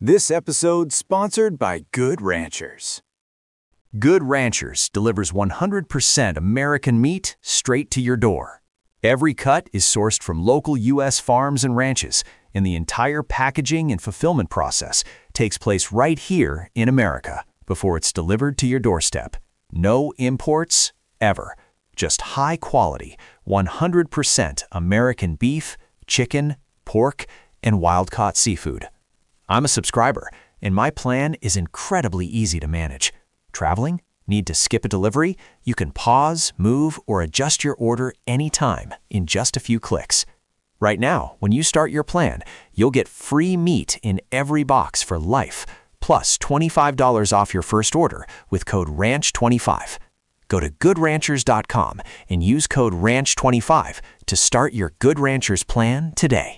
This episode sponsored by Good Ranchers. Good Ranchers delivers 100% American meat straight to your door. Every cut is sourced from local U.S. farms and ranches, and the entire packaging and fulfillment process takes place right here in America before it's delivered to your doorstep. No imports, ever. Just high-quality, 100% American beef, chicken, pork, and wild-caught seafood. I'm a subscriber, and my plan is incredibly easy to manage. Traveling? Need to skip a delivery? You can pause, move, or adjust your order anytime in just a few clicks. Right now, when you start your plan, you'll get free meat in every box for life, plus $25 off your first order with code RANCH25. Go to goodranchers.com and use code RANCH25 to start your Good Ranchers plan today.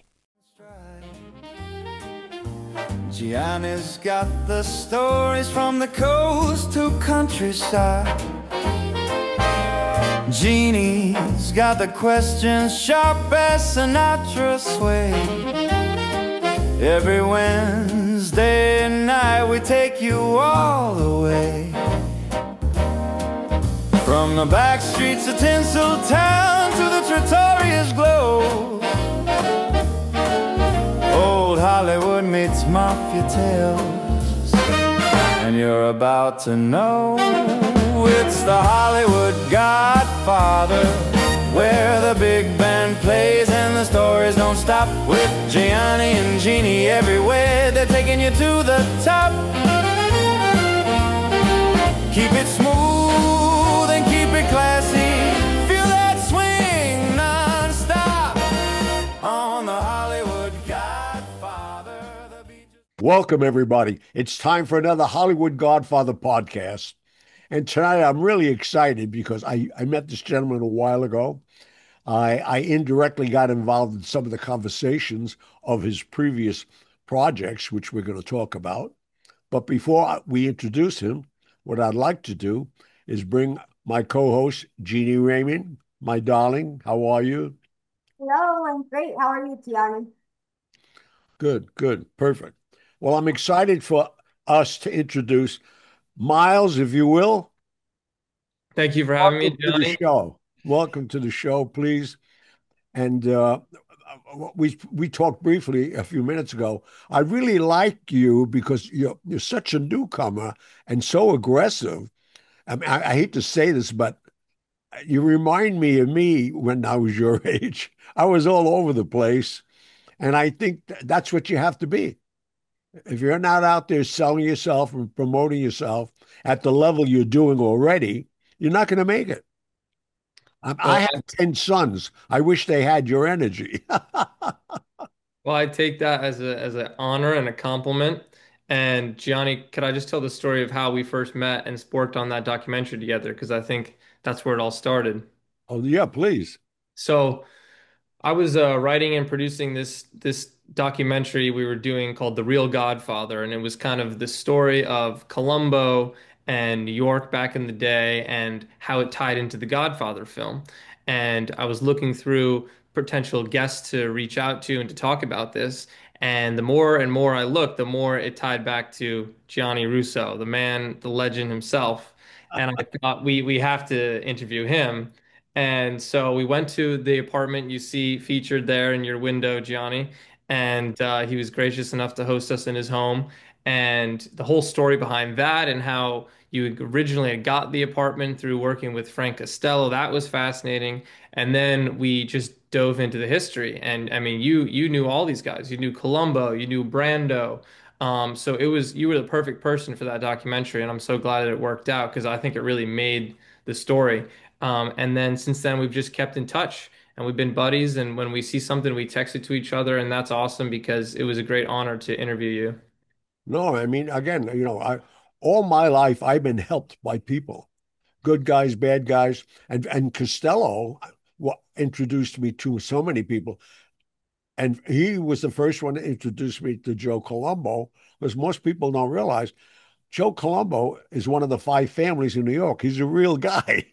Gianni's got the stories from the coast to countryside. Jeannie's got the questions sharp as Sinatra's sway. Every Wednesday night we take you all the way. From the back streets of Tinseltown to the Trattoria's glow. Old Hollywood meets Mafia tales, and you're about to know it's the Hollywood Godfather, where the big band plays and the stories don't stop. With Gianni and Jeannie everywhere, they're taking you to the top. Keep it smooth and keep it classy. Feel that swing non-stop on the Hollywood Godfather. Welcome, everybody. It's time for another Hollywood Godfather podcast. And tonight I'm really excited because I met this gentleman a while ago. I indirectly got involved in some of the conversations of his previous projects, which we're going to talk about. But before we introduce him, what I'd like to do is bring my co-host, Jeannie Raymond. My darling, how are you? Hello, I'm great. How are you, Tiani? Good, perfect. Well, I'm excited for us to introduce Miles, if you will. Thank you for having me, Welcome to the Johnny. show. Welcome to the show, please. And we talked briefly a few minutes ago. I really like you because you're such a newcomer and so aggressive. I mean, I hate to say this, but you remind me of me when I was your age. I was all over the place, and I think that's what you have to be. If you're not out there selling yourself and promoting yourself at the level you're doing already, you're not going to make it. I have 10 sons. I wish they had your energy. Well, I take that as an honor and a compliment. And Gianni, could I just tell the story of how we first met and worked on that documentary together? Because I think that's where it all started. Oh, yeah, please. So I was writing and producing this documentary we were doing called The Real Godfather, and it was kind of the story of Columbo and New York back in the day and how it tied into the Godfather film. And I was looking through potential guests to reach out to and to talk about this. And the more and more I looked, the more it tied back to Gianni Russo, the man, the legend himself. And I thought we have to interview him. And so we went to the apartment you see featured there in your window, Gianni, and he was gracious enough to host us in his home. And the whole story behind that and how you originally had got the apartment through working with Frank Costello, that was fascinating. And then we just dove into the history. And I mean, you knew all these guys. You knew Columbo, you knew Brando. So you were the perfect person for that documentary, and I'm so glad that it worked out because I think it really made the story. And then since then, we've just kept in touch and we've been buddies. And when we see something, we text it to each other. And that's awesome because it was a great honor to interview you. No, I mean, again, all my life I've been helped by people, good guys, bad guys, and Costello introduced me to so many people, and he was the first one to introduce me to Joe Colombo, because most people don't realize Joe Colombo is one of the five families in New York. He's a real guy.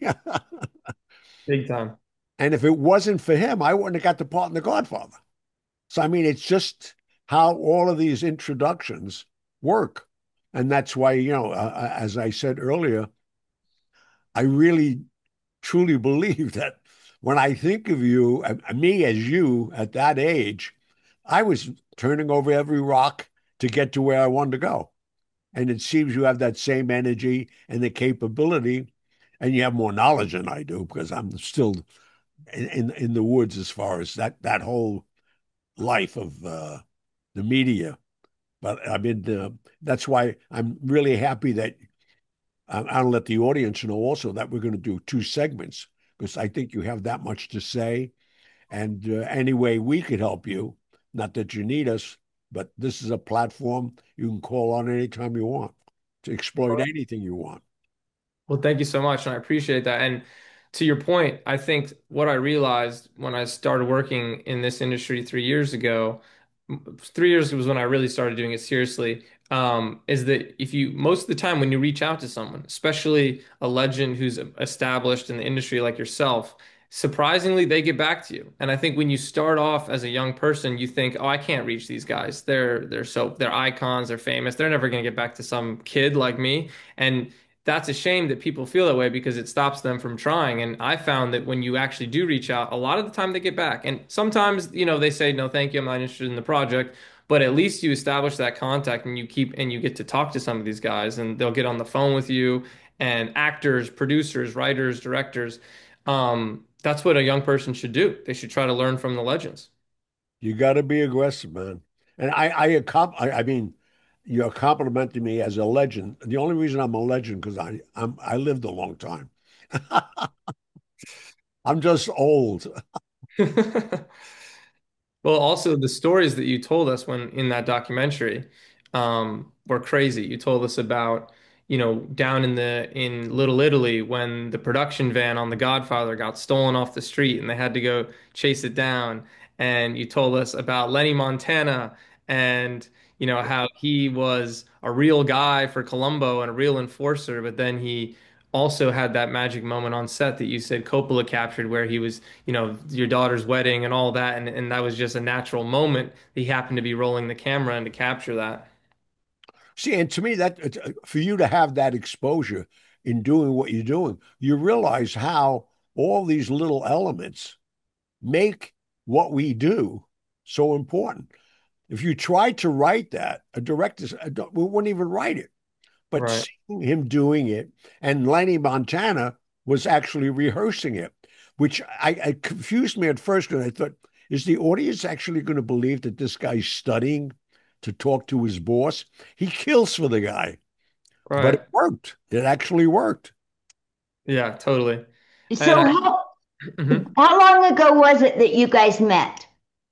Big time. And if it wasn't for him, I wouldn't have got the part in The Godfather. So, I mean, it's just how all of these introductions work. And that's why, as I said earlier, I really truly believe that when I think of you, me as you at that age, I was turning over every rock to get to where I wanted to go. And it seems you have that same energy and the capability, and you have more knowledge than I do because I'm still in the woods as far as that whole life of the media. But I mean, that's why I'm really happy that I'll let the audience know also that we're going to do two segments because I think you have that much to say. And any way we could help you, not that you need us, but this is a platform you can call on anytime you want to exploit anything you want. Well, thank you so much, and I appreciate that. And to your point, I think what I realized when I started working in this industry 3 years ago, 3 years was when I really started doing it seriously. Is that if you most of the time when you reach out to someone, especially a legend who's established in the industry like yourself, surprisingly they get back to you. And I think when you start off as a young person, you think, "Oh, I can't reach these guys. They're icons, they're famous. They're never going to get back to some kid like me." And that's a shame that people feel that way because it stops them from trying. And I found that when you actually do reach out, a lot of the time they get back. And sometimes, they say, no, thank you, I'm not interested in the project. But at least you establish that contact and you get to talk to some of these guys and they'll get on the phone with you and actors, producers, writers, directors. That's what a young person should do. They should try to learn from the legends. You got to be aggressive, man. And I mean, you're complimenting me as a legend. The only reason I'm a legend because I lived a long time. I'm just old. Well, also the stories that you told us when in that documentary were crazy. You told us about, down in Little Italy when the production van on The Godfather got stolen off the street and they had to go chase it down. And you told us about Lenny Montana and, how he was a real guy for Columbo and a real enforcer, but then he also had that magic moment on set that you said Coppola captured where he was, your daughter's wedding and all that. And that was just a natural moment. He happened to be rolling the camera and to capture that. See, and to me, that for you to have that exposure in doing what you're doing, you realize how all these little elements make what we do so important. If you tried to write that, a director wouldn't even write it. But Right. seeing him doing it, and Lenny Montana was actually rehearsing it, which I confused me at first because I thought, is the audience actually going to believe that this guy's studying to talk to his boss? He kills for the guy, but it Right. worked. It actually worked. Yeah, totally. And So Mhm. how long ago was it that you guys met?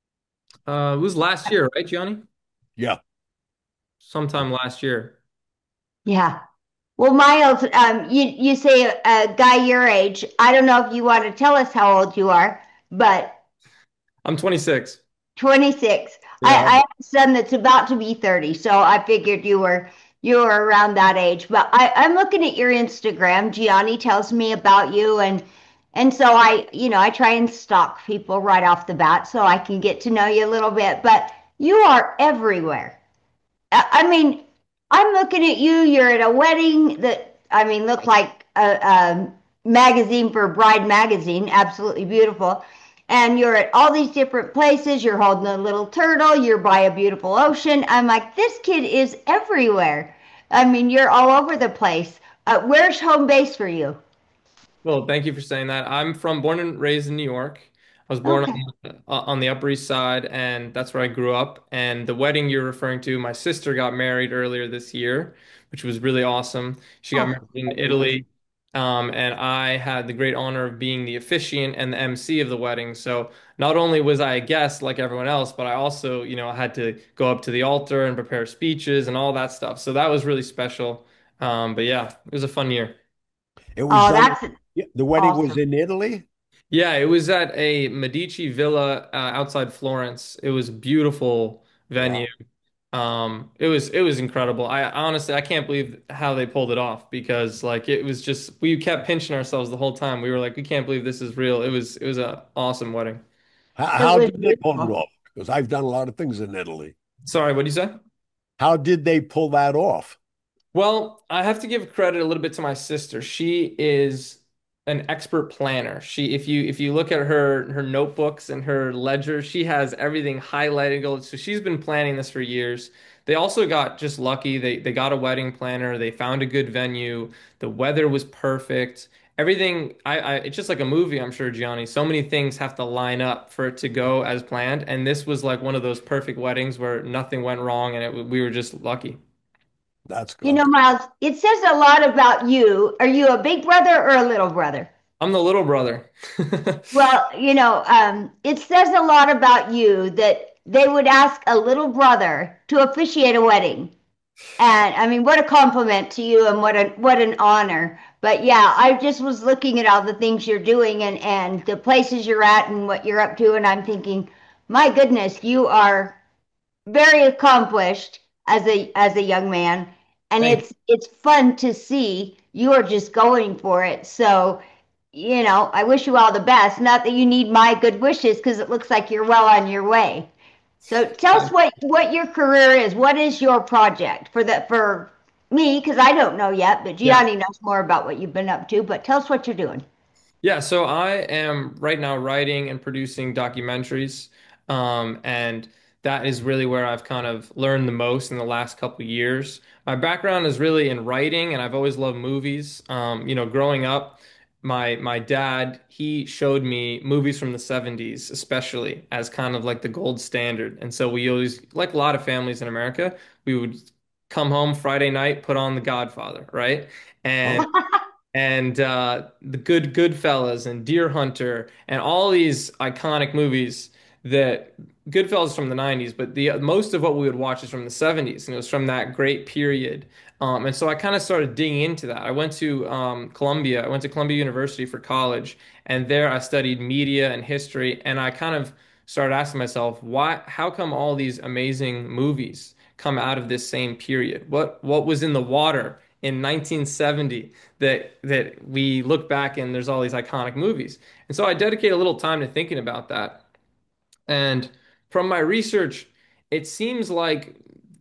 It was last year, right, Gianni? Yeah. Sometime last year. Yeah. Well, Miles, you say a guy your age. I don't know if you want to tell us how old you are, but I'm 26. 26. I Yeah. have a son that's about to be 30, so I figured you were around that age. But I'm looking at your Instagram. Gianni tells me about you, and so I try and stalk people right off the bat so I can get to know you a little bit. But you are everywhere. I mean, I'm looking at you. You're at a wedding that, I mean, looked like a magazine for Bride magazine. Absolutely beautiful. And you're at all these different places. You're holding a little turtle. You're by a beautiful ocean. I'm like, this kid is everywhere. I mean, you're all over the place. Where's home base for you? Well, thank you for saying that. I'm born and raised in New York. I was born Okay. on the Upper East Side, and that's where I grew up. And the wedding you're referring to, my sister got married earlier this year, which was really awesome. She got Oh, married in Italy, and I had the great honor of being the officiant and the MC of the wedding. So not only was I a guest like everyone else, but I also, had to go up to the altar and prepare speeches and all that stuff. So that was really special. But yeah, it was a fun year. It was oh, done. that's Yeah, the wedding was awesome. in Italy. Yeah, it was at a Medici villa outside Florence. It was a beautiful venue. Wow. It was incredible. I honestly I can't believe how they pulled it off because like it was just we kept pinching ourselves the whole time. We were like, we can't believe this is real. It was an awesome wedding. It How was did they pull it beautiful. off? Because I've done a lot of things in Italy. Sorry, what did you say? How did they pull that off? Well, I have to give credit a little bit to my sister. She is an expert planner. If you look at her notebooks and her ledger, she has everything highlighted gold. So she's been planning this for years. They also got just lucky. They got a wedding planner. They found a good venue. The weather was perfect. Everything it's just like a movie, I'm sure, Gianni. So many things have to line up for it to go as planned. And this was like one of those perfect weddings where nothing went wrong and we were just lucky. That's You good. know, Miles, it says a lot about you. Are you a big brother or a little brother? I'm the little brother. Well, it says a lot about you that they would ask a little brother to officiate a wedding. And I mean, what a compliment to you and what an honor. But yeah, I just was looking at all the things you're doing and the places you're at and what you're up to, and I'm thinking, my goodness, you are very accomplished as a young man, and Thank it's fun to see you are just going for it. So, I wish you all the best. Not that you need my good wishes because it looks like you're well on your way. So tell us you. what your career is. What is your project for me? Because I don't know yet, but Yeah. Gianni knows more about what you've been up to. But tell us what you're doing. Yeah, so I am right now writing and producing documentaries. And that is really where I've kind of learned the most in the last couple of years. My background is really in writing, and I've always loved movies. Growing up, my dad, he showed me movies from the 70s, especially as kind of like the gold standard. And so we always, like a lot of families in America, we would come home Friday night, put on The Godfather, right? And Oh, the Goodfellas and Deer Hunter and all these iconic movies that Goodfellas from the 90s, but the most of what we would watch is from the 70s, and it was from that great period. And so I kind of started digging into that. I went to Columbia. I went to Columbia University for college, and there I studied media and history, and I kind of started asking myself, how come all these amazing movies come out of this same period? What was in the water in 1970 that we look back and there's all these iconic movies. And so I dedicate a little time to thinking about that. And from my research, it seems like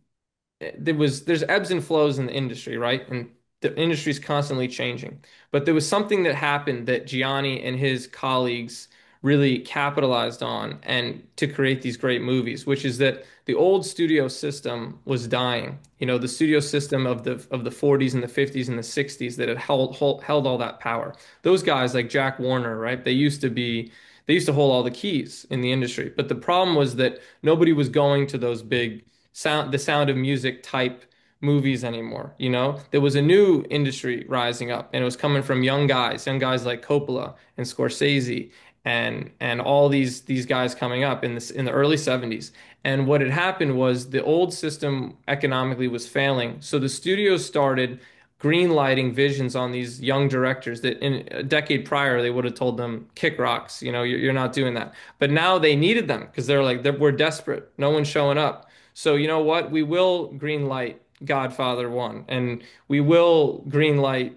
there's ebbs and flows in the industry, right? And the industry is constantly changing. But there was something that happened that Gianni and his colleagues really capitalized on and to create these great movies, which is that the old studio system was dying. You know, the studio system of the 40s and the 50s and the 60s that had held all that power. Those guys like Jack Warner, right? They used to hold all the keys in the industry. But the problem was that nobody was going to those big the Sound of Music type movies anymore. You know, there was a new industry rising up, and it was coming from young guys like Coppola and Scorsese and all these guys coming up in the early 70s. And what had happened was the old system economically was failing. So the studios started green lighting visions on these young directors that in a decade prior they would have told them kick rocks, you know, you're not doing that. But now they needed them because we're desperate. No one's showing up. So you know what? We will green light Godfather 1 and we will green light,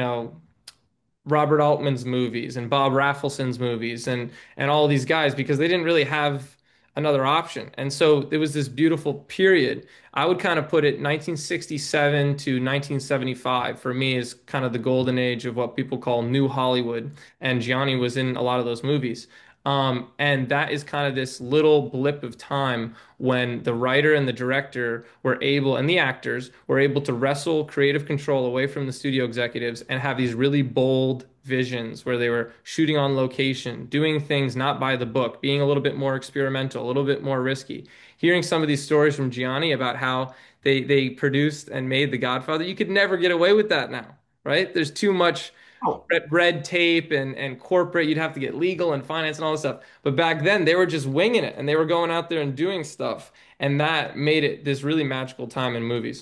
Robert Altman's movies and Bob Raffleson's movies and all these guys because they didn't really have another option. And so there was this beautiful period. I would kind of put it 1967 to 1975 for me is kind of the golden age of what people call New Hollywood. And Gianni was in a lot of those movies. And that is kind of this little blip of time when the writer and the director were able, and the actors were able to wrestle creative control away from the studio executives and have these really bold visions where they were shooting on location, doing things not by the book, being a little bit more experimental, a little bit more risky. Hearing some of these stories from Gianni about how they produced and made The Godfather, you could never get away with that now, right? There's too much red tape and corporate. You'd have to get legal and finance and all this stuff. But back then, they were just winging it and they were going out there and doing stuff. And that made it this really magical time in movies.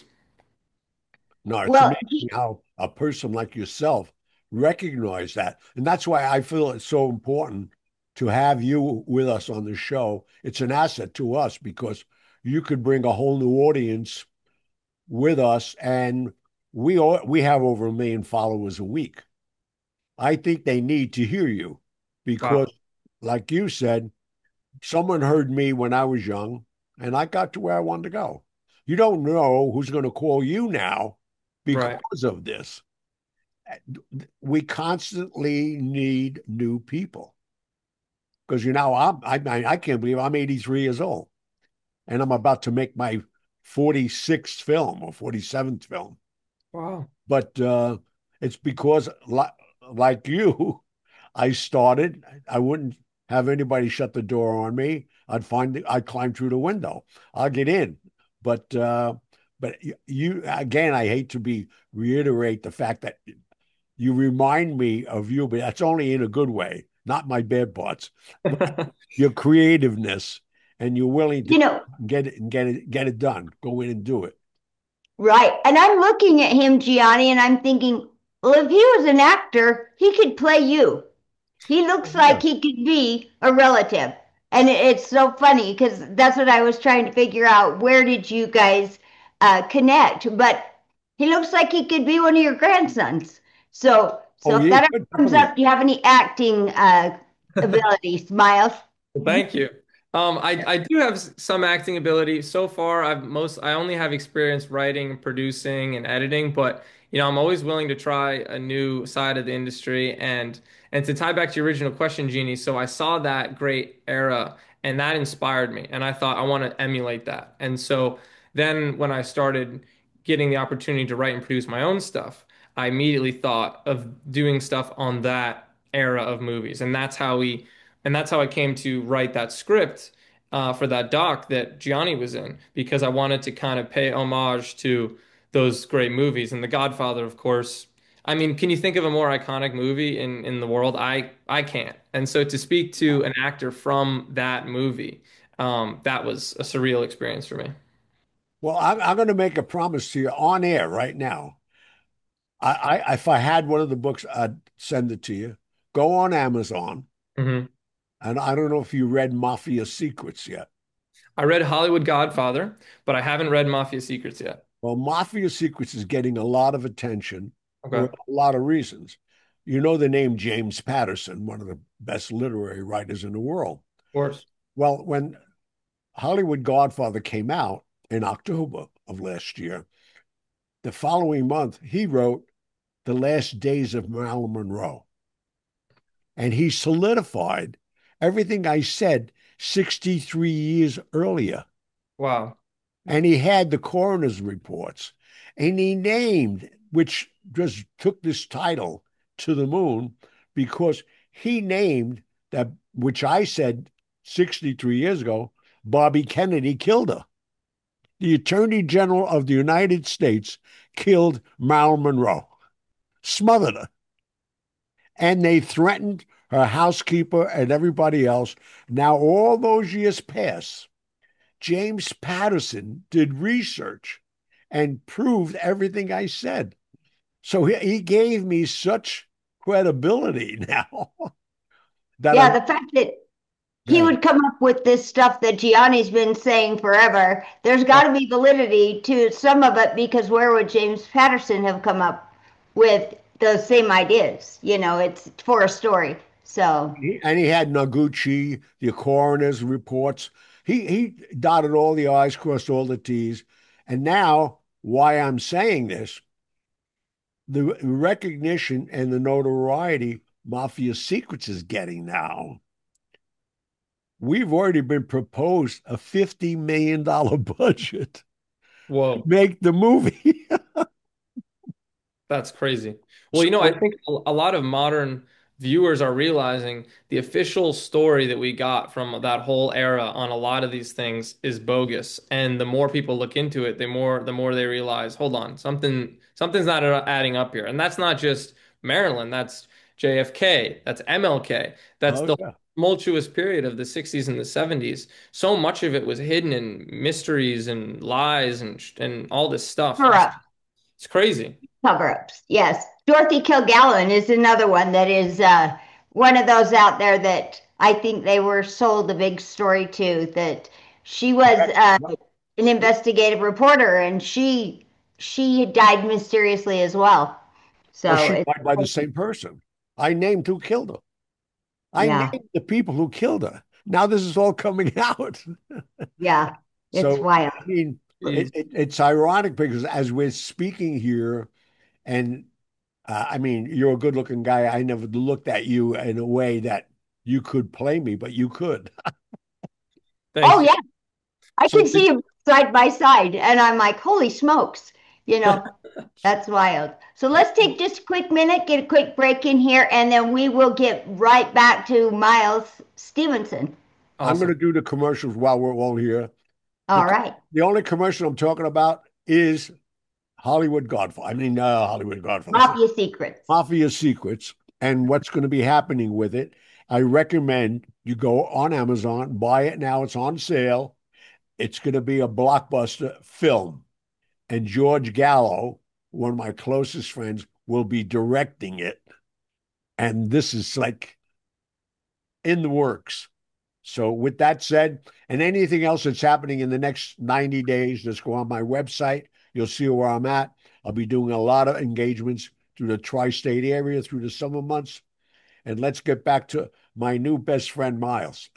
no, it's Well, amazing how a person like yourself recognize that. And that's why I feel it's so important to have you with us on the show. It's an asset to us because you could bring a whole new audience with us, and we have over 1 million followers a week. I think they need to hear you Wow. because, like you said, someone heard me when I was young, and I got to where I wanted to go. You don't know who's going to call you now Right. because of this. We constantly need new people because I can't believe I'm 83 years old and I'm about to make my 46th film or 47th film. Wow. But it's because, like you, I started. I wouldn't have anybody shut the door on me. I'd climb through the window. I'll get in. But you again. I hate to reiterate the fact that you remind me of you, but that's only in a good way, not my bad parts. But your creativeness and you're willing You to know, get it done. Go in and do it. right. And I'm looking at him, Gianni, and I'm thinking, well, if he was an actor, he could play you. He looks Yeah. like he could be a relative. And it's so funny because that's what I was trying to figure out. Where did you guys connect? But he looks like he could be one of your grandsons. So Oh, if yeah, that ever comes definitely. up, do you have any acting abilities, Miles? Well, thank you. I do have some acting ability. So far, I only have experience writing, producing, and editing, but I'm always willing to try a new side of the industry. And to tie back to your original question, Jeannie, so I saw that great era and that inspired me. And I thought I want to emulate that. And so then when I started getting the opportunity to write and produce my own stuff, I immediately thought of doing stuff on that era of movies. And that's how I came to write that script for that doc that Gianni was in, because I wanted to kind of pay homage to those great movies. And The Godfather, of course. I mean, can you think of a more iconic movie in the world? I can't. And so to speak to an actor from that movie, that was a surreal experience for me. Well, I'm going to make a promise to you on air right now. If I had one of the books, I'd send it to you. Go on Amazon, Hmm. and I don't know if you read Mafia Secrets yet. I read Hollywood Godfather, but I haven't read Mafia Secrets yet. Well, Mafia Secrets is getting a lot of attention Okay. for Of a lot of reasons. You know the name James Patterson, one of the best literary writers in the world. course. Well, when Hollywood Godfather came out in October of last year, the following month, he wrote The Last Days of Marilyn Monroe. And he solidified everything I said 63 years earlier. Wow. And he had the coroner's reports. And he named, which just took this title to the moon, because he named that, which I said 63 years ago, Bobby Kennedy killed her. The Attorney General of the United States killed Marilyn Monroe, smothered her. And they threatened her housekeeper and everybody else. Now, all those years pass. James Patterson did research and proved everything I said. So he gave me such credibility now that Yeah, I'm the fact that he good. would come up with this stuff that Gianni's been saying forever. There's got to be validity to some of it because where would James Patterson have come up with those same ideas? It's for a story. So, And he had Noguchi, the coroner's reports. He dotted all the I's, crossed all the T's. And now, why I'm saying this, the recognition and the notoriety Mafia Secrets is getting now. We've already been proposed a $50 million budget to Whoa. make the movie. That's crazy. Well, I So, think a lot of modern viewers are realizing the official story that we got from that whole era on a lot of these things is bogus. And the more people look into it, the more they realize, hold on, something's not adding up here. And that's not just Maryland, that's JFK, that's MLK, that's oh the yeah. tumultuous period of the 60s and the 70s. So much of it was hidden in mysteries and lies and all this stuff. cover up, It's crazy. cover ups. Yes. Dorothy Kilgallen is another one that is one of those out there that I think they were sold a big story to. That she was an investigative reporter and she died mysteriously as well. Well, So she it's died by the same person. I named who killed her. I yeah, named the people who killed her. Now this is all coming out. yeah, it's So, wild. I mean, It's ironic because as we're speaking here, and I mean, you're a good-looking guy. I never looked at you in a way that you could play me, but you could. Oh Thank you. yeah, I So can see you side by side, and I'm like, holy smokes, you know, that's wild. So let's take just a quick minute, get a quick break in here, and then we will get right back to Miles Stevenson. I'm going Awesome. to do the commercials while we're all here. The, All right. the only commercial I'm talking about is Hollywood Godfather. I mean, Hollywood Godfather. Mafia Secrets. Mafia Secrets and what's going to be happening with it. I recommend you go on Amazon, buy it now. It's on sale. It's going to be a blockbuster film. And George Gallo, one of my closest friends, will be directing it. And this is like in the works. So, with that said, and anything else that's happening in the next 90 days, just go on my website. You'll see where I'm at. I'll be doing a lot of engagements through the tri state area through the summer months. And let's get back to my new best friend, Miles.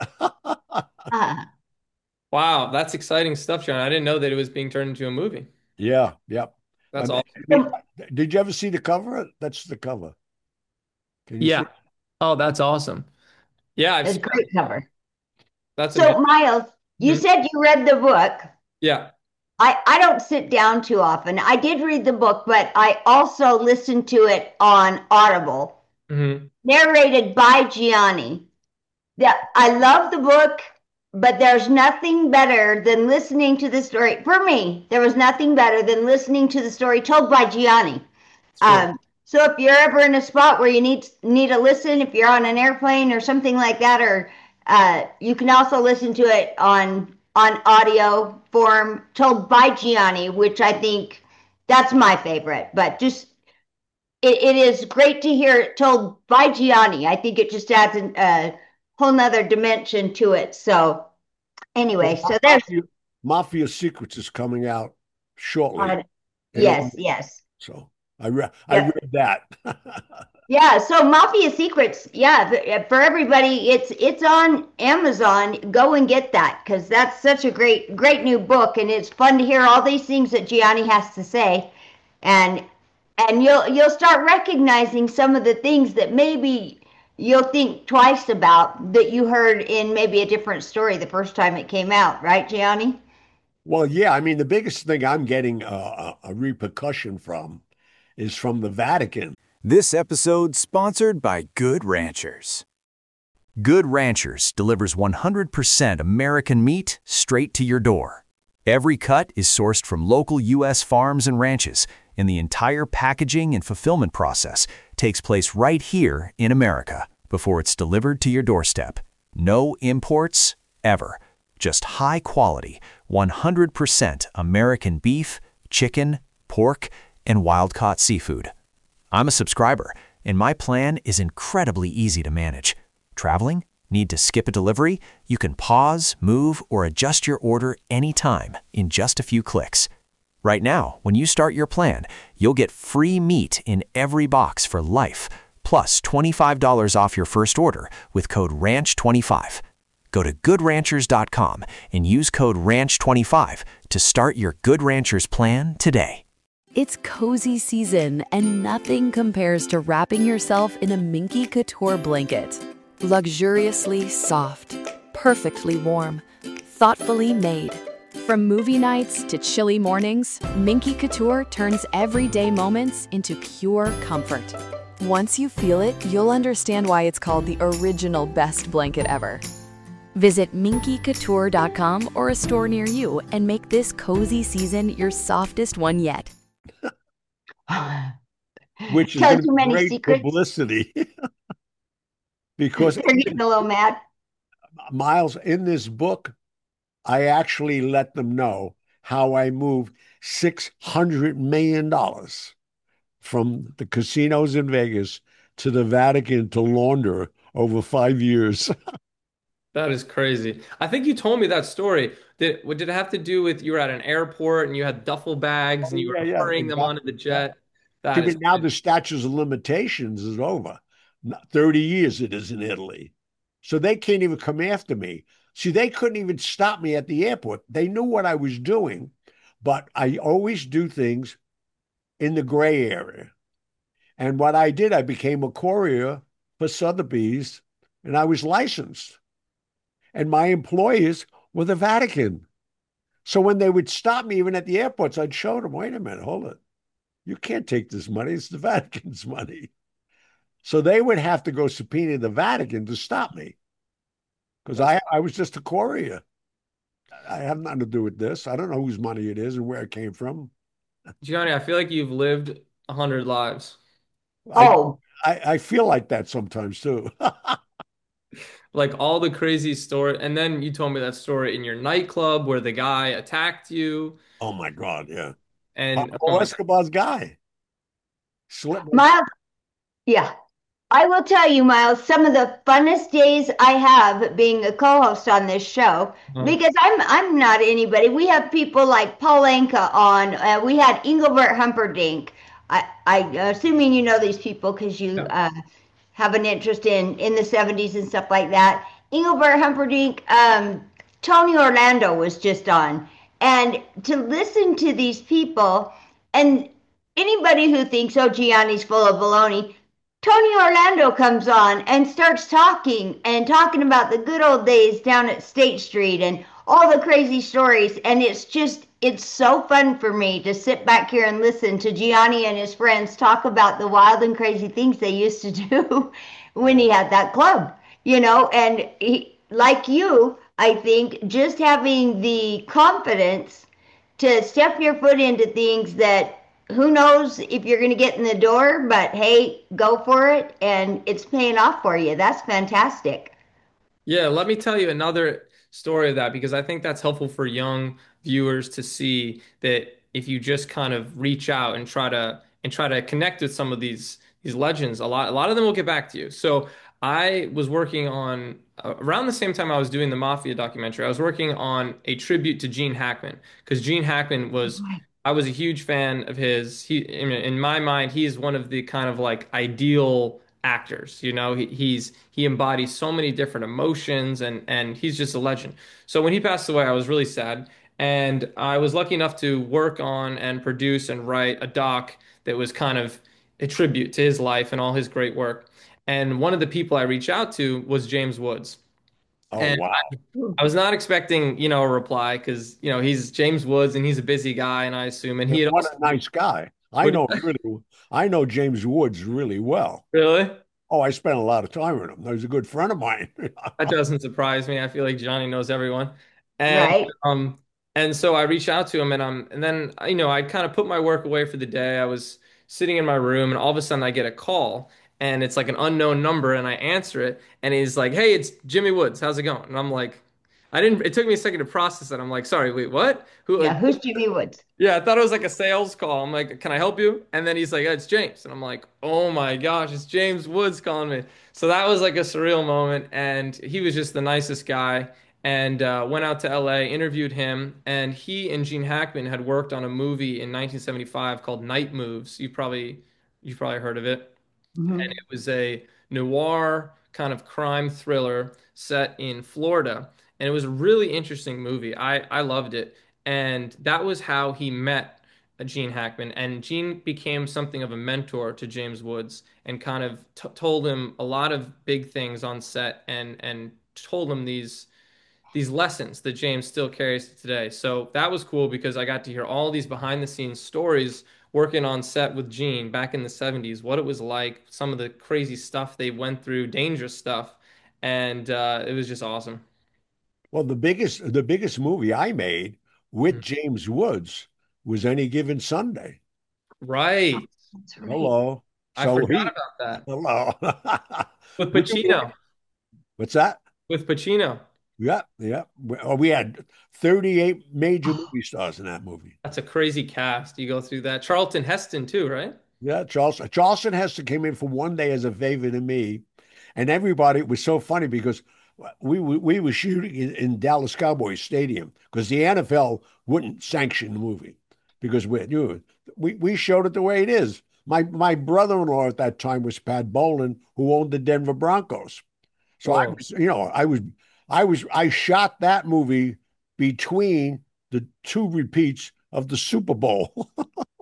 Uh, Wow, that's exciting stuff, John. I didn't know that it was being turned into a movie. Yeah, yep. I That's mean, awesome. did you ever see the cover? That's the cover. Can you see? Yeah. Oh, that's awesome. Yeah, I've it's a seen great cover. that's So, amazing. Miles, you Mhm. said you read the book. Yeah. I don't sit down too often. I did read the book, but I also listened to it on Audible, Hmm. narrated by Gianni. Yeah, I love the book, but there's nothing better than listening to the story. For me, there was nothing better than listening to the story told by Gianni. Sure. So if you're ever in a spot where you need to listen, if you're on an airplane or something like that, or you can also listen to it on audio form told by Gianni, which I think that's my favorite. But just it is great to hear it told by Gianni. I think it just adds a whole nother dimension to it. So Well, anyway, so there's Mafia Secrets is coming out shortly. uh, yes, yes. So I Yep. read that. Yeah, so Mafia Secrets, yeah, for everybody, it's on Amazon. Go and get that because that's such a great new book, and it's fun to hear all these things that Gianni has to say, and you'll start recognizing some of the things that maybe you'll think twice about that you heard in maybe a different story the first time it came out, right, Gianni? Well, yeah, I mean, the biggest thing I'm getting a repercussion from is from the Vatican. This episode sponsored by Good Ranchers. Good Ranchers delivers 100% American meat straight to your door. Every cut is sourced from local U.S. farms and ranches, and the entire packaging and fulfillment process takes place right here in America before it's delivered to your doorstep. No imports, ever. Just high-quality, 100% American beef, chicken, pork, and wild-caught seafood. I'm a subscriber, and my plan is incredibly easy to manage. Traveling? Need to skip a delivery? You can pause, move, or adjust your order anytime in just a few clicks. Right now, when you start your plan, you'll get free meat in every box for life, plus $25 off your first order with code RANCH25. Go to goodranchers.com and use code RANCH25 to start your Good Ranchers plan today. It's cozy season, and nothing compares to wrapping yourself in a Minky Couture blanket. Luxuriously soft, perfectly warm, thoughtfully made. From movie nights to chilly mornings, Minky Couture turns everyday moments into pure comfort. Once you feel it, you'll understand why it's called the original best blanket ever. Visit minkycouture.com or a store near you and make this cozy season your softest one yet. Which is Tell going to too be many great secrets. publicity. Because You're getting a little mad. Miles, in this book, I actually let them know how I moved $600 million from the casinos in Vegas to the Vatican to launder over 5 years. That is crazy. I think you told me that story. Did it have to do with you were at an airport and you had duffel bags and you were Yeah, yeah, hurrying them onto exactly. the jet? See, That is but now crazy. the statute of limitations is over. 30 years it is in Italy. So they can't even come after me. See, they couldn't even stop me at the airport. They knew what I was doing, but I always do things in the gray area. And what I did, I became a courier for Sotheby's, and I was licensed. And my employers were the Vatican. So when they would stop me, even at the airports, I'd show them, wait a minute, hold it. You can't take this money. It's the Vatican's money. So they would have to go subpoena the Vatican to stop me because I was just a courier. I have nothing to do with this. I don't know whose money it is and where it came from. Gianni, I feel like you've lived 100 lives. I Oh, I feel like that sometimes too. Like all the crazy story. And then you told me that story in your nightclub where the guy attacked you. Oh my God, yeah. And oh Pablo my God. Escobar's guy. Slip. Miles, yeah. I will tell you, Miles, some of the funnest days I have being a co-host on this show, Uh, because I'm not anybody. We have people like Paul Anka on. We had Engelbert Humperdinck. I assuming you know these people because you yeah. have an interest in the 70s and stuff like that. Engelbert Humperdinck, Tony Orlando was just on. And to listen to these people, and anybody who thinks, oh, Gianni's full of baloney, Tony Orlando comes on and starts talking about the good old days down at State Street and all the crazy stories. And it's so fun for me to sit back here and listen to Gianni and his friends talk about the wild and crazy things they used to do when he had that club, and like you, I think just having the confidence to step your foot into things that who knows if you're going to get in the door, but hey, go for it and it's paying off for you. That's fantastic. Yeah, let me tell you another story of that because I think that's helpful for young viewers to see that if you just kind of reach out and try to connect with some of these legends, a lot of them will get back to you. So I was working on around the same time I was doing the Mafia documentary, I was working on a tribute to Gene Hackman because Gene Hackman was I was a huge fan of his. In my mind, he is one of the kind of like ideal actors. He embodies so many different emotions, and he's just a legend. So when he passed away, I was really sad, and I was lucky enough to work on and produce and write a doc that was kind of a tribute to his life and all his great work. And one of the people I reached out to was James Woods. Oh And wow. I was not expecting, a reply because, he's James Woods and he's a busy guy, and I assume, and he had What also a nice guy. would I know James Woods really well. really. Oh, I spent a lot of time with him. He was a good friend of mine. That doesn't surprise me. I feel like Johnny knows everyone. And Right. um and so I reached out to him and then I kind of put my work away for the day. I was sitting in my room and all of a sudden I get a call and it's like an unknown number and I answer it and he's like, "Hey, it's Jimmy Woods. How's it going?" And I'm like, I didn't it took me a second to process it. I'm like, "Sorry, wait, what? Who Yeah. Who's Jimmy Woods? Yeah, I thought it was like a sales call. I'm like, can I help you? And then he's like, it's James. And I'm like, oh my gosh, it's James Woods calling me. So that was like a surreal moment. And he was just the nicest guy. And went out to LA, interviewed him. And he and Gene Hackman had worked on a movie in 1975 called Night Moves. You've probably heard of it. And Mhm. it was a noir kind of crime thriller set in Florida. And it was a really interesting movie. I loved it. And that was how he met Gene Hackman. And Gene became something of a mentor to James Woods and kind of t told him a lot of big things on set and told him these lessons that James still carries to today. So that was cool because I got to hear all these behind the scenes stories working on set with Gene back in the 70s, what it was like, some of the crazy stuff they went through, dangerous stuff. And it was just awesome. Well, the biggest movie I made with James Woods was Any Given Sunday. Right. That's right. Hello. I So forgot he about that. hello. With We can work. Pacino. What's that? With Pacino. Yeah, yeah. We had 38 major movie stars in that movie. That's a crazy cast. You go through that. Charlton Heston too, right? Yeah, Charleston Heston came in for one day as a favor to me, and everybody it was so funny because we were shooting in Dallas Cowboys Stadium because the NFL wouldn't sanction the movie because we showed it the way it is. My brother-in-law at that time was Pat Bowlen, who owned the Denver Broncos. So I Whoa. was, I shot that movie between the two repeats of the Super Bowl.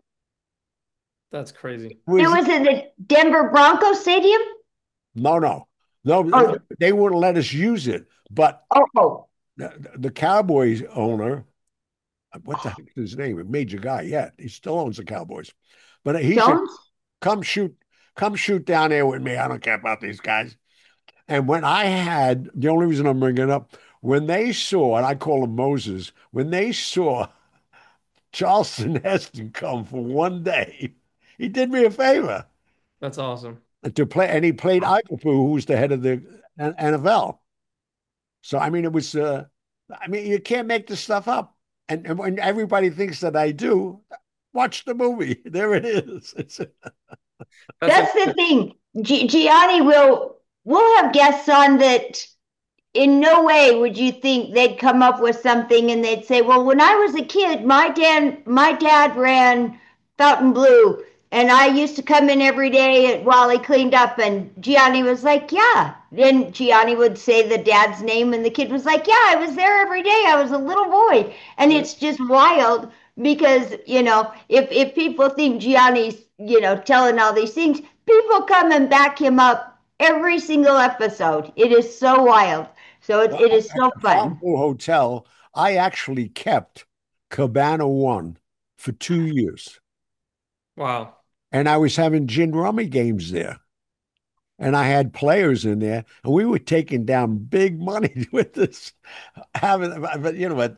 That's crazy. It Was was in the Denver Broncos Stadium? no, no, no. Oh, They wouldn't let us use it. But oh, the Cowboys owner, what the oh. heck is his name? A major guy. Yeah, he still owns the Cowboys. But he said, Jones? "Come shoot, come shoot down there with me. I don't care about these guys." And when I had the only reason I'm bringing it up, when they saw, and I call him Moses, when they saw Charleston Heston come for one day, he did me a favor That's awesome. to play, and he played Ikapu, who was the head of the NFL. So I mean, it was. I mean, you can't make this stuff up. And when everybody thinks that I do, watch the movie. There it is. That's That's the thing. Gianni will have guests on that in no way would you think they'd come up with something and they'd say, "Well, when I was a kid, my dad ran Fountain Blue, and I used to come in every day while he cleaned up." And Gianni was like, "Yeah." Then Gianni would say the dad's name, and the kid was like, "Yeah, I was there every day. I was a little boy." And it's just wild because, if people think Gianni's, telling all these things, people come and back him up every single episode. It is so wild. So it is At so the fun. Fontainebleau Hotel, I actually kept Cabana One for 2 years, wow. and I was having gin rummy games there. And I had players in there, and we were taking down big money with this. But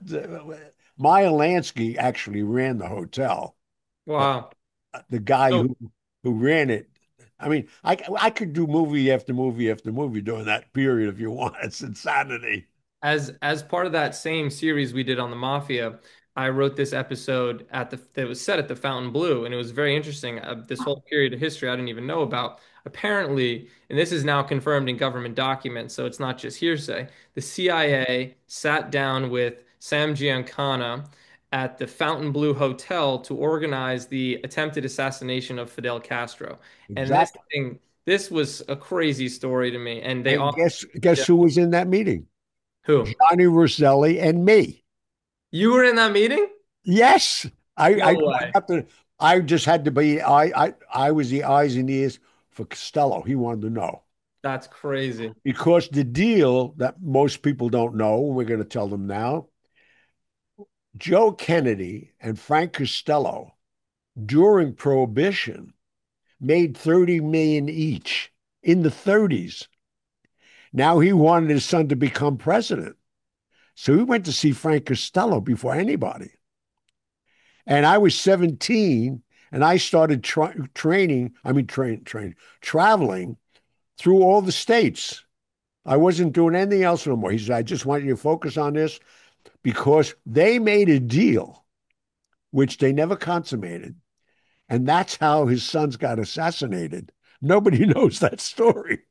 Meyer Lansky actually ran the hotel. But Wow. the guy So who ran it, I mean, I could do movie after movie after movie during that period if you want. It's insanity. as part of that same series we did on the Mafia, I wrote this episode that was set at the Fountain Blue, and it was very interesting. This whole period of history I didn't even know about. Apparently, and this is now confirmed in government documents, so it's not just hearsay. The CIA sat down with Sam Giancana at the Fountain Blue Hotel to organize the attempted assassination of Fidel Castro. And Exactly. this was a crazy story to me. And they And offered, guess who was in that meeting? who? Johnny Rosselli and me. You were in that meeting? Yes, I No don't way. have to. I just had to be. I was the eyes and ears for Costello. He wanted to know That's crazy. because the deal that most people don't know, and we're going to tell them now. Joe Kennedy and Frank Costello during Prohibition made 30 million each in the 30s. Now he wanted his son to become president. So he went to see Frank Costello before anybody. And I was 17 and I started traveling through all the states. I wasn't doing anything else no more. He said, I just want you to focus on this because they made a deal, which they never consummated. And that's how his sons got assassinated. Nobody knows that story.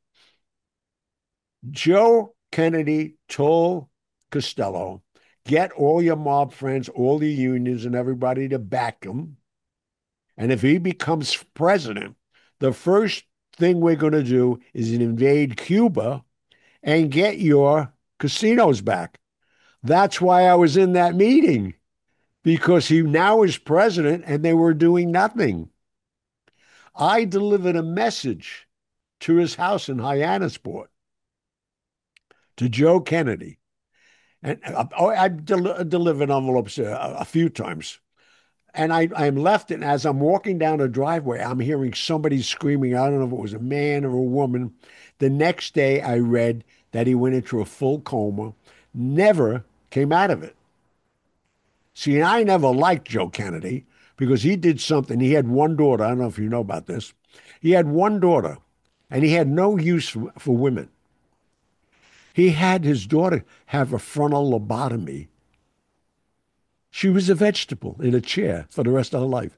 Joe Kennedy told Costello, get all your mob friends, all the unions, and everybody to back him. And if he becomes president, the first thing we're going to do is invade Cuba and get your casinos back. That's why I was in that meeting, because he now is president and they were doing nothing. I delivered a message to his house in Hyannisport to Joe Kennedy. And delivered envelopes a few times. And I'm left, and as I'm walking down a driveway, I'm hearing somebody screaming. I don't know if it was a man or a woman. The next day, I read that he went into a full coma, never came out of it. See, I never liked Joe Kennedy because he did something. He had one daughter. I don't know if you know about this. He had one daughter, and he had no use for women. He had his daughter have a frontal lobotomy. She was a vegetable in a chair for the rest of her life.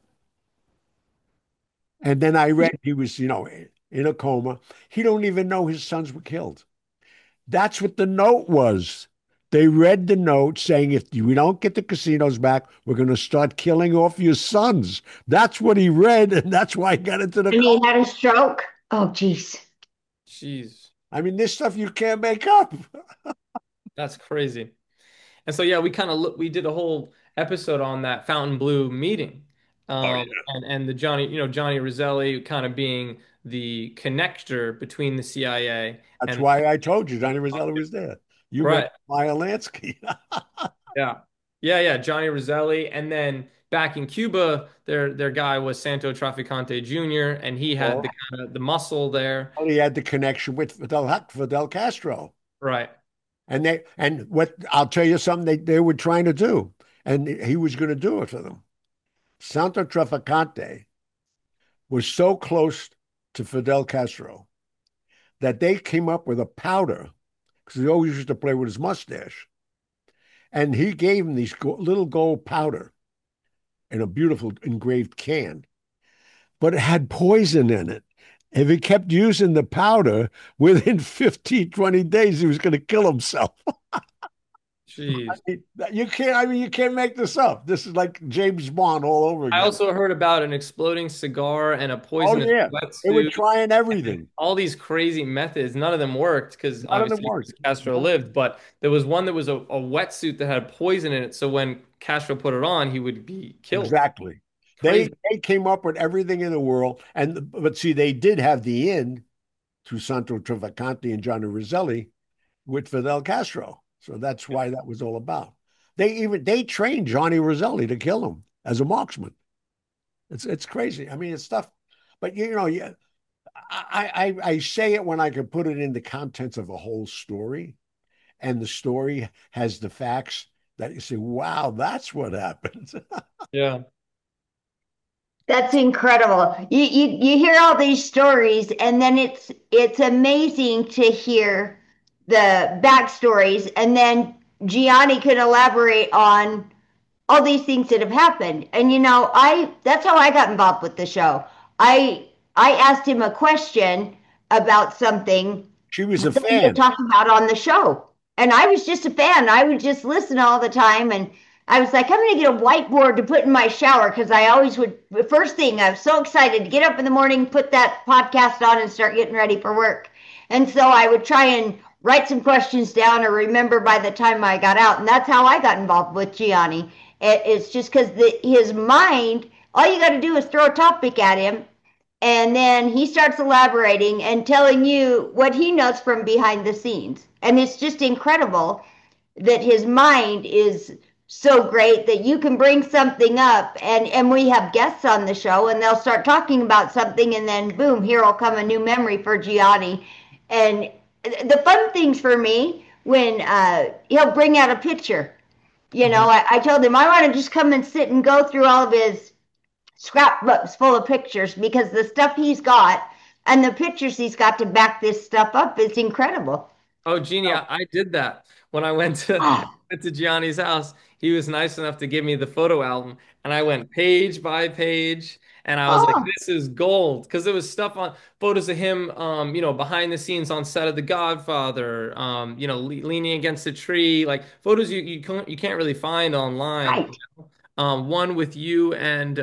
And then I read he was, in a coma. He don't even know his sons were killed. That's what the note was. They read the note saying, if we don't get the casinos back, we're going to start killing off your sons. That's what he read, and that's why he got into the And he coma. had a stroke. Oh, geez. Jeez. I mean, this stuff you can't make up. That's crazy. And so yeah, we kind of we did a whole episode on that Fontainebleau meeting. Oh, And the Johnny, Johnny Roselli kind of being the connector between the CIA that's and why I told you Johnny Roselli was there. You right. mentioned Maya Lansky. Yeah. Yeah. Johnny Roselli. And then back in Cuba, their guy was Santo Traficante Jr., and he had Oh, the kind of the muscle there. he had the connection with Fidel Castro. Right. And what I'll tell you something they were trying to do, and he was going to do it for them. Santo Traficante was so close to Fidel Castro that they came up with a powder because he always used to play with his mustache. And he gave him these little gold powder in a beautiful engraved can, but it had poison in it. If he kept using the powder, within 15, 20 days, he was going to kill himself. Jeez. You can't make this up. This is like James Bond all over I again. also heard about an exploding cigar and a Oh, poisonous yeah. They were wetsuit. trying everything. All these crazy methods. None of them worked because None of them obviously worked. Castro lived, but there was one that was a wetsuit that had poison in it. So when Castro put it on, he would be killed. Exactly. Crazy. They came up with everything in the world. But see, they did have the in to Santo Traficante and Johnny Roselli with Fidel Castro. So that's why that was all about. They trained Johnny Roselli to kill him as a marksman. It's crazy. I mean, it's stuff. But yeah, I say it when I can put it in the contents of a whole story, and the story has the facts that you say, "Wow, that's what happened." Yeah. That's incredible. You hear all these stories, and then it's amazing to hear the backstories, and then Gianni can elaborate on all these things that have happened. And I that's how I got involved with the show. I asked him a question about something She was a that we had fan. talked about on the show. And I was just a fan. I would just listen all the time. And I was like, I'm going to get a whiteboard to put in my shower because I always would. The first thing, I was so excited to get up in the morning, put that podcast on, and start getting ready for work. And so I would try and write some questions down or remember by the time I got out. And that's how I got involved with Gianni. It's just because his mind, all you got to do is throw a topic at him, and then he starts elaborating and telling you what he knows from behind the scenes. And it's just incredible that his mind is so great that you can bring something up, and we have guests on the show and they'll start talking about something, and then boom, here will come a new memory for Gianni. And the fun things for me when he'll bring out a picture. I told him I want to just come and sit and go through all of his scrapbooks full of pictures because the stuff he's got and the pictures he's got to back this stuff up is incredible. Oh, Jeannie, I did that when I went to Oh, went to Gianni's house. He was nice enough to give me the photo album, and I went page by page, and I was like, oh, "This is gold," because there was stuff on photos of him, behind the scenes on set of The Godfather, leaning against a tree, like photos you can't really find online. right. One with you and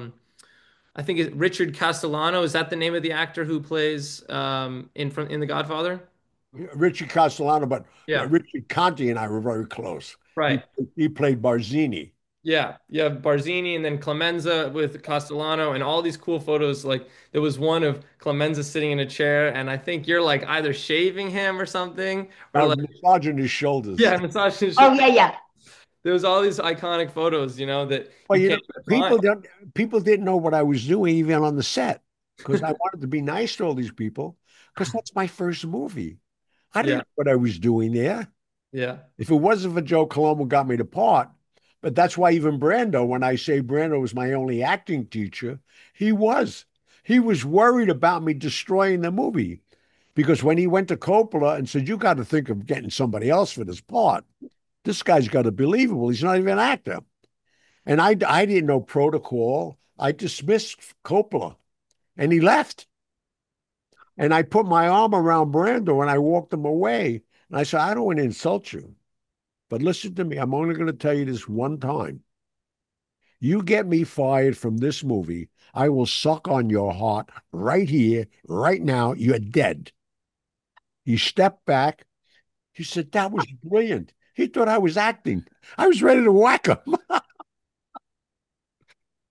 I think it's Richard Castellano. Is that the name of the actor who plays in The Godfather? Richie Castellano, but Yeah. Richie Conti and I were very close. He, Right. he played Barzini. Yeah, you have Barzini and then Clemenza with Castellano and all these cool photos. Like there was one of Clemenza sitting in a chair, and I think you're like either shaving him or something, I or was like massaging his shoulders. yeah, massage his Oh, shoulder. yeah, yeah. There was all these iconic photos, that Well, you can't even find. people didn't know what I was doing even on the set because I wanted to be nice to all these people because that's my first movie. I didn't Yeah, know what I was doing there. yeah. If it wasn't for Joe Colombo got me the part, but that's why even Brando, when I say Brando was my only acting teacher, he was. He was worried about me destroying the movie because when he went to Coppola and said, "You got to think of getting somebody else for this part. This guy's got to be believable. He's not even an actor." And I didn't know protocol. I dismissed Coppola and he left. And I put my arm around Brando and I walked him away. And I said, "I don't want to insult you, but listen to me. I'm only going to tell you this one time. You get me fired from this movie, I will suck on your heart right here, right now. You're dead." He stepped back. He said, "That was brilliant." He thought I was acting. I was ready to whack him.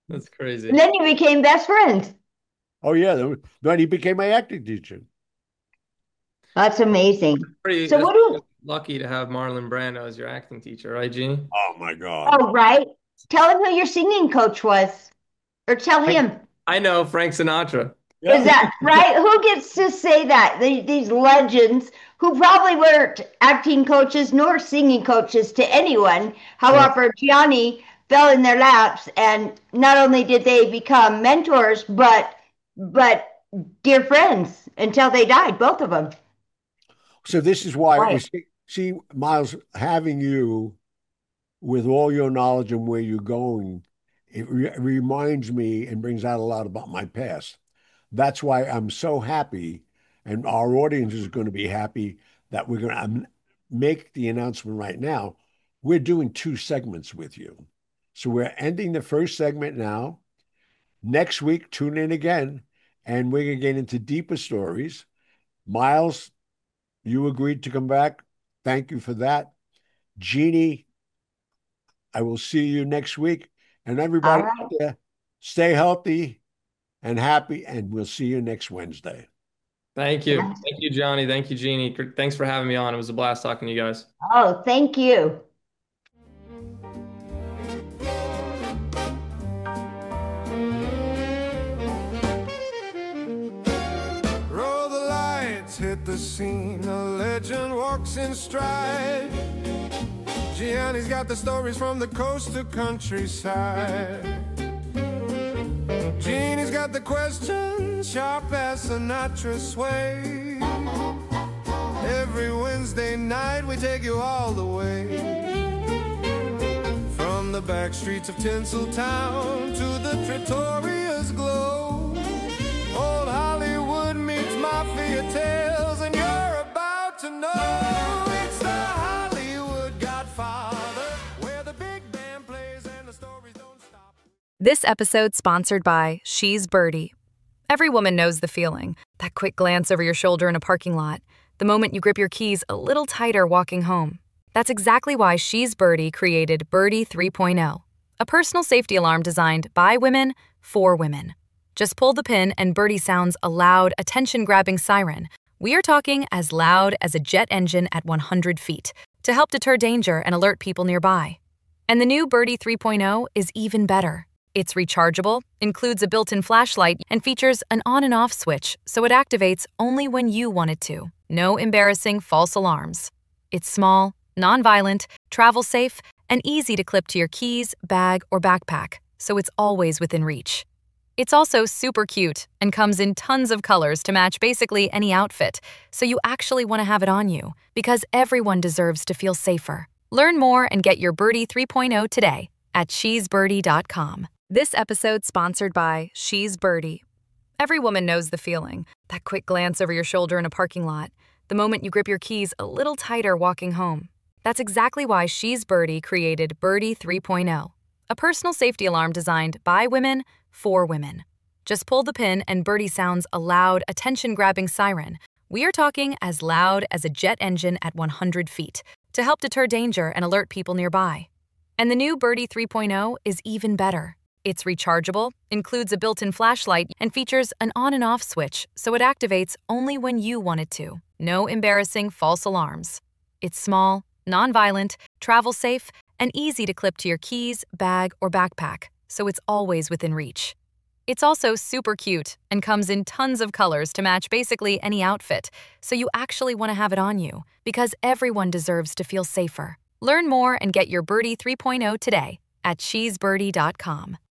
That's crazy. And then you became best friends. Oh, yeah. Then he became my acting teacher. That's amazing. Pretty So that's what do lucky to have Marlon Brando as your acting teacher, right, Jeannie? Oh, my God. Oh, right. Tell him who your singing coach was, or tell him. I know Frank Sinatra. Yeah. Is that right? Who gets to say that? These legends who probably weren't acting coaches nor singing coaches to anyone. However, Gianni fell in their laps, and not only did they become mentors, but dear friends until they died, both of them. So this is why Right. see, Miles, having you with all your knowledge and where you're going, it reminds me and brings out a lot about my past. That's why I'm so happy, and our audience is going to be happy that we're going to make the announcement right now. We're doing 2 segments with you. So we're ending the first segment now. Next week, tune in again, and we're going to get into deeper stories. Miles, you agreed to come back. Thank you for that. Jeannie, I will see you next week. And everybody All out right. there, stay healthy and happy, and we'll see you next Wednesday. Thank you. Thank you, Johnny. Thank you, Jeannie. Thanks for having me on. It was a blast talking to you guys. Oh, thank you. Roll the lights, hit the scene. A legend walks in stride. Gianni's got the stories from the coast to countryside. Jeannie's got the questions, sharp as Sinatra sway. Every Wednesday night we take you all the way. From the back streets of Tinseltown to the Pretoria's glow. Old Hollywood meets mafia tales, and you're about to know it's the Hollywood Godfather, where the big band plays and the stories don't stop. This episode sponsored by She's Birdie. Every woman knows the feeling, that quick glance over your shoulder in a parking lot, the moment you grip your keys a little tighter walking home. That's exactly why She's Birdie created Birdie 3.0, a personal safety alarm designed by women for women. Just pull the pin and Birdie sounds a loud, attention-grabbing siren. We are talking as loud as a jet engine at 100 feet to help deter danger and alert people nearby. And the new Birdie 3.0 is even better. It's rechargeable, includes a built-in flashlight, and features an on and off switch so it activates only when you want it to. No embarrassing false alarms. It's small, non-violent, travel safe, and easy to clip to your keys, bag, or backpack, so it's always within reach. It's also super cute and comes in tons of colors to match basically any outfit, so you actually want to have it on you, because everyone deserves to feel safer. Learn more and get your Birdie 3.0 today at she'sbirdie.com. This episode sponsored by She's Birdie. Every woman knows the feeling, that quick glance over your shoulder in a parking lot, the moment you grip your keys a little tighter walking home. That's exactly why She's Birdie created Birdie 3.0, a personal safety alarm designed by women for women. Just pull the pin and Birdie sounds a loud, attention-grabbing siren. We are talking as loud as a jet engine at 100 feet to help deter danger and alert people nearby. And the new Birdie 3.0 is even better. It's rechargeable, includes a built-in flashlight, and features an on and off switch so it activates only when you want it to. No embarrassing false alarms. It's small, non-violent, travel safe, and easy to clip to your keys, bag, or backpack, so it's always within reach. It's also super cute and comes in tons of colors to match basically any outfit, so you actually want to have it on you, because everyone deserves to feel safer. Learn more and get your Birdie 3.0 today at she'sbirdie.com.